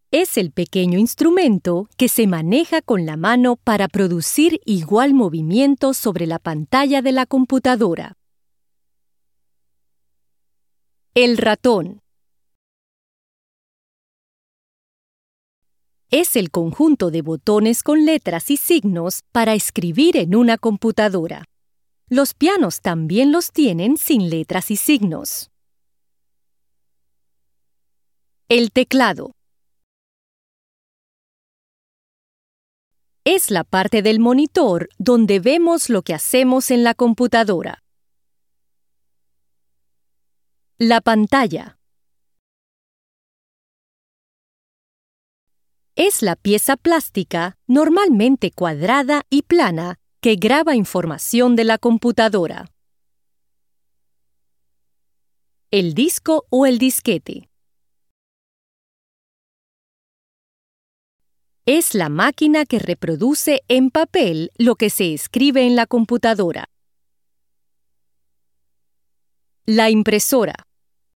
Es el pequeño instrumento que se maneja con la mano para producir igual movimiento sobre la pantalla de la computadora. El ratón. Es el conjunto de botones con letras y signos para escribir en una computadora. Los pianos también los tienen sin letras y signos. El teclado. Es la parte del monitor donde vemos lo que hacemos en la computadora. La pantalla. Es la pieza plástica, normalmente cuadrada y plana, que graba información de la computadora. El disco o el disquete. Es la máquina que reproduce en papel lo que se escribe en la computadora. La impresora.